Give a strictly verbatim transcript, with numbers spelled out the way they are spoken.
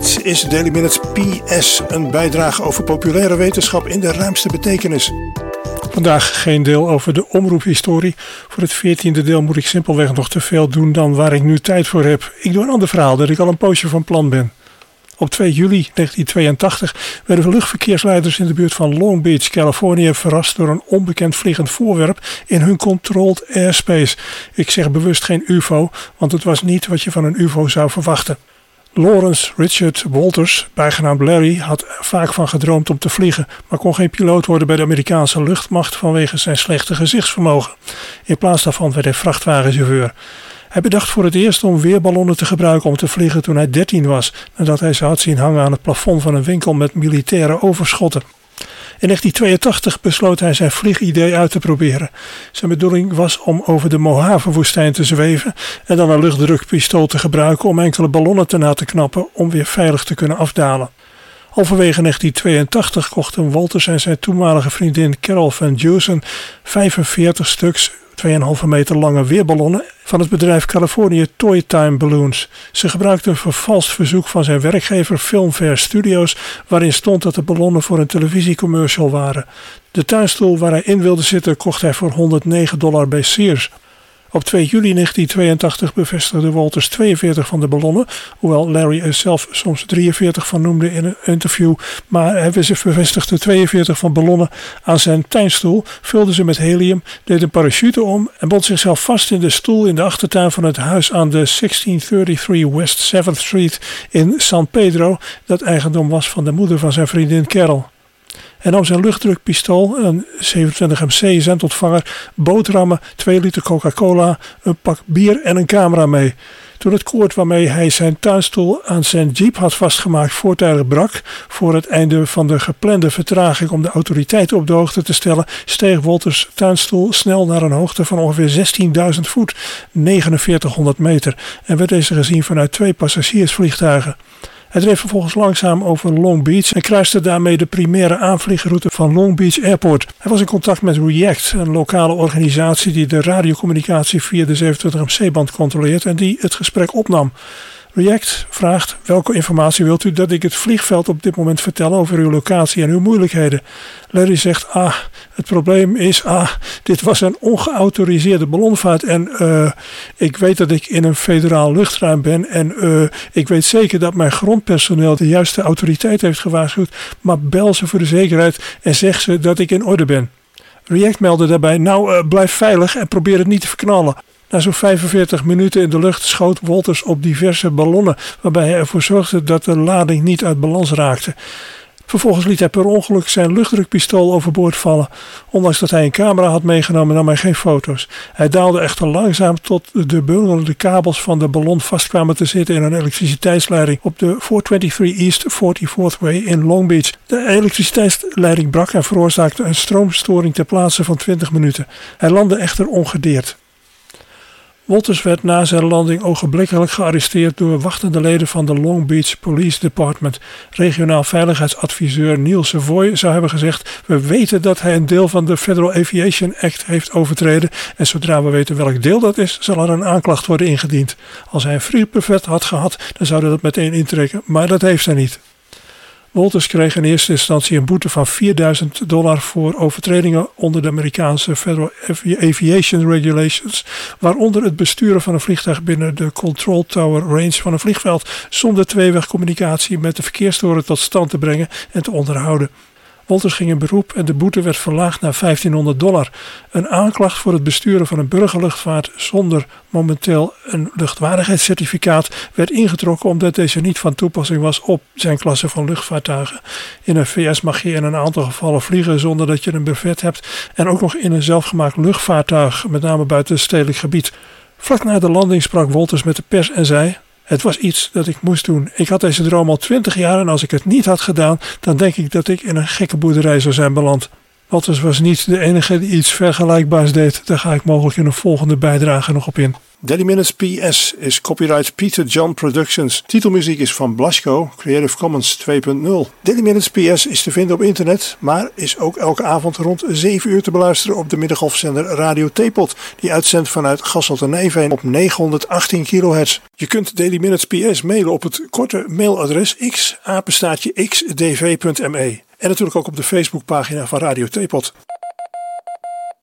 Dit is Daily Minutes P S, een bijdrage over populaire wetenschap in de ruimste betekenis. Vandaag geen deel over de omroephistorie. Voor het veertiende deel moet ik simpelweg nog te veel doen dan waar ik nu tijd voor heb. Ik doe een ander verhaal dat ik al een poosje van plan ben. Op twee juli negentien tweeëntachtig werden luchtverkeersleiders in de buurt van Long Beach, Californië, verrast door een onbekend vliegend voorwerp in hun controlled airspace. Ik zeg bewust geen U F O, want het was niet wat je van een U F O zou verwachten. Lawrence Richard Walters, bijgenaamd Larry, had vaak van gedroomd om te vliegen, maar kon geen piloot worden bij de Amerikaanse luchtmacht vanwege zijn slechte gezichtsvermogen. In plaats daarvan werd hij vrachtwagenchauffeur. Hij bedacht voor het eerst om weerballonnen te gebruiken om te vliegen toen hij dertien was, nadat hij ze had zien hangen aan het plafond van een winkel met militaire overschotten. In negentien tweeëntachtig besloot hij zijn vliegidee uit te proberen. Zijn bedoeling was om over de Mojave-woestijn te zweven en dan een luchtdrukpistool te gebruiken om enkele ballonnen te na te knappen om weer veilig te kunnen afdalen. Halverwege negentien tweeëntachtig kochten Walters en zijn toenmalige vriendin Carol Van Dusen vijfenveertig stuks twee komma vijf meter lange weerballonnen van het bedrijf California Toy Time Balloons. Ze gebruikten een vervalst verzoek van zijn werkgever Filmfare Studios, waarin stond dat de ballonnen voor een televisiecommercial waren. De tuinstoel waar hij in wilde zitten kocht hij voor honderdnegen dollar bij Sears. Op twee juli negentien tweeëntachtig bevestigde Walters tweeënveertig van de ballonnen, hoewel Larry er zelf soms drieënveertig van noemde in een interview, maar hij bevestigde tweeënveertig van ballonnen aan zijn tuinstoel, vulde ze met helium, deed een parachute om en bond zichzelf vast in de stoel in de achtertuin van het huis aan de zestienhonderddraaiendertig West seventh Street in San Pedro, dat eigendom was van de moeder van zijn vriendin Carol. Hij nam zijn luchtdrukpistool, een zevenentwintig M C zendontvanger, boterhammen, twee liter Coca-Cola, een pak bier en een camera mee. Toen het koord waarmee hij zijn tuinstoel aan zijn jeep had vastgemaakt voortijdig brak, voor het einde van de geplande vertraging om de autoriteiten op de hoogte te stellen, steeg Walters tuinstoel snel naar een hoogte van ongeveer zestienduizend voet, negenenveertighonderd meter, en werd deze gezien vanuit twee passagiersvliegtuigen. Hij dreef vervolgens langzaam over Long Beach en kruiste daarmee de primaire aanvliegroute van Long Beach Airport. Hij was in contact met React, een lokale organisatie die de radiocommunicatie via de zevenentwintig M C-band controleert en die het gesprek opnam. React vraagt: welke informatie wilt u dat ik het vliegveld op dit moment vertel over uw locatie en uw moeilijkheden? Larry zegt: ah, het probleem is, ah, dit was een ongeautoriseerde ballonvaart en uh, ik weet dat ik in een federaal luchtruim ben en uh, ik weet zeker dat mijn grondpersoneel de juiste autoriteit heeft gewaarschuwd, maar bel ze voor de zekerheid en zeg ze dat ik in orde ben. React meldde daarbij: nou, uh, blijf veilig en probeer het niet te verknallen. Na zo'n vijfenveertig minuten in de lucht schoot Walters op diverse ballonnen, waarbij hij ervoor zorgde dat de lading niet uit balans raakte. Vervolgens liet hij per ongeluk zijn luchtdrukpistool overboord vallen. Ondanks dat hij een camera had meegenomen, nam hij geen foto's. Hij daalde echter langzaam tot de bungelende kabels van de ballon vastkwamen te zitten in een elektriciteitsleiding op de vierhonderddraaienentwintig East forty-fourth Way in Long Beach. De elektriciteitsleiding brak en veroorzaakte een stroomstoring ter plaatse van twintig minuten. Hij landde echter ongedeerd. Walters werd na zijn landing ogenblikkelijk gearresteerd door wachtende leden van de Long Beach Police Department. Regionaal veiligheidsadviseur Neil Savoy zou hebben gezegd: we weten dat hij een deel van de Federal Aviation Act heeft overtreden en zodra we weten welk deel dat is, zal er een aanklacht worden ingediend. Als hij een vliegbuffet had gehad, dan zou hij dat meteen intrekken, maar dat heeft hij niet. Walters kreeg in eerste instantie een boete van vierduizend dollar voor overtredingen onder de Amerikaanse Federal Aviation Regulations, waaronder het besturen van een vliegtuig binnen de Control Tower Range van een vliegveld zonder tweewegcommunicatie met de verkeerstoren tot stand te brengen en te onderhouden. Walters ging in beroep en de boete werd verlaagd naar vijftienhonderd dollar. Een aanklacht voor het besturen van een burgerluchtvaart zonder momenteel een luchtwaardigheidscertificaat werd ingetrokken omdat deze niet van toepassing was op zijn klasse van luchtvaartuigen. In de V S mag je in een aantal gevallen vliegen zonder dat je een brevet hebt en ook nog in een zelfgemaakt luchtvaartuig, met name buiten stedelijk gebied. Vlak na de landing sprak Walters met de pers en zei: het was iets dat ik moest doen. Ik had deze droom al twintig jaar en als ik het niet had gedaan, dan denk ik dat ik in een gekke boerderij zou zijn beland. Walters was niet de enige die iets vergelijkbaars deed. Daar ga ik mogelijk in een volgende bijdrage nog op in. Daily Minutes P S is copyright Peter John Productions. Titelmuziek is van Blasco, Creative Commons twee punt nul. Daily Minutes P S is te vinden op internet, maar is ook elke avond rond zeven uur te beluisteren op de middengolfzender Radio Theepot, die uitzendt vanuit Gasselte-Nijveen op negenhonderdachttien kilohertz. Je kunt Daily Minutes P S mailen op het korte mailadres x apenstaartje x d v punt m e. En natuurlijk ook op de Facebookpagina van Radio Theepot.